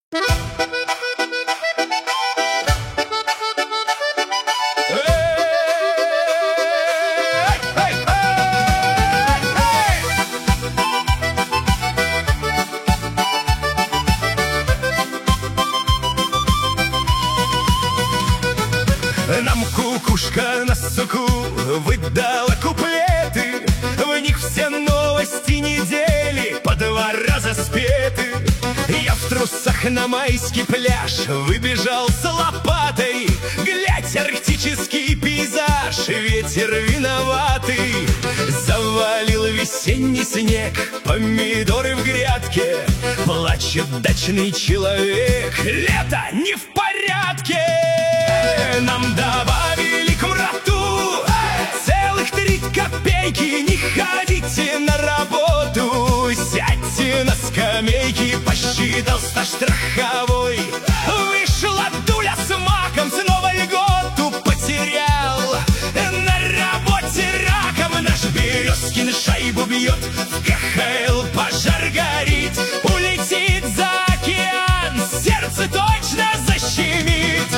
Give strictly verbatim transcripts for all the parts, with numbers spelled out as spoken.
Нам кукушка на суку выдала куплеты, в них все новости недели по два раза спеты. Я в трусах на майский пляж выбежал с лопатой, глядь, арктический пейзаж, ветер виноватый. Завалил весенний снег, помидоры в грядке, плачет дачный человек, лето не в порядке. Нам добавили к мрату целых три копейки. Не ходите на работу, сядьте на скамейки. Посчитал стаж страховой, вышла дуля с маком, снова льготу потерял. На работе раком наш Березкин шайбу бьет, в ка ха эл пожар горит. Улетит за океан, сердце точно защемит.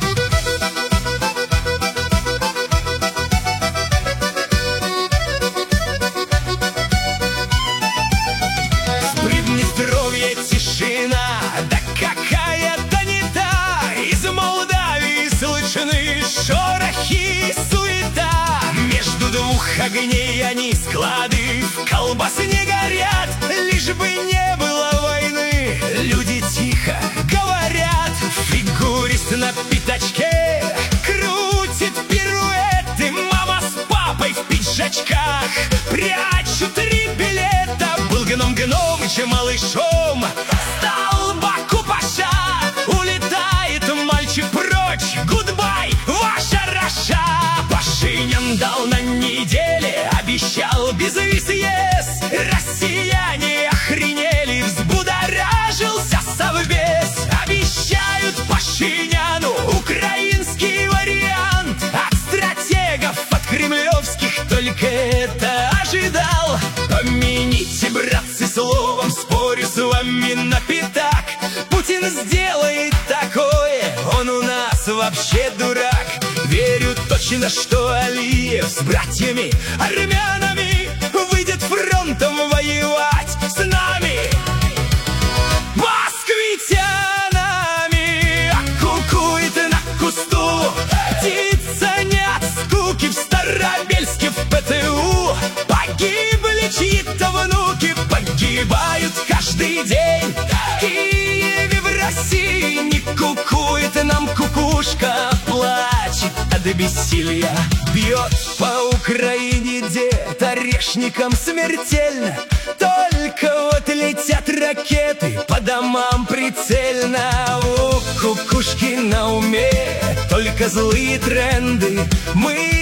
Тишина, да какая-то не та. Из Молдавии слышны шорохи и суета. Между двух огней они склады в колбасы не горят. Лишь бы не было войны, люди тихо говорят. Фигурист на пятачке крутит пируэты. Мама с папой в пиджачках прячут три билета. Был гном Гномыч малышом, стал Баку Паша. Улетает мальчик прочь, гудбай, ваша Раша. Пашинян дал на неделе, обещал безвиз ес. Россияне охренели, взбудоражился совбез. Обещают Пашиняну украинский вариант. От стратегов, от кремлевских только это ожидал. Помяните, братцы, словом, спорю с вами на пятак. Путин сделает такое, он у нас вообще дурак. Верю точно, что Алиев с братьями армянами выйдет фронтом воевать с нами, москвитянами. А кукует на кусту птица не от скуки. В Старобельске в пэ тэ у погибли чьи-то внуки. Погибают каждый день в Киеве, в России. Не кукует нам кукушка, плачет от бессилия. Бьет по Украине дед орешником смертельно. Только вот летят ракеты по домам прицельно. У кукушки на уме только злые тренды. Мы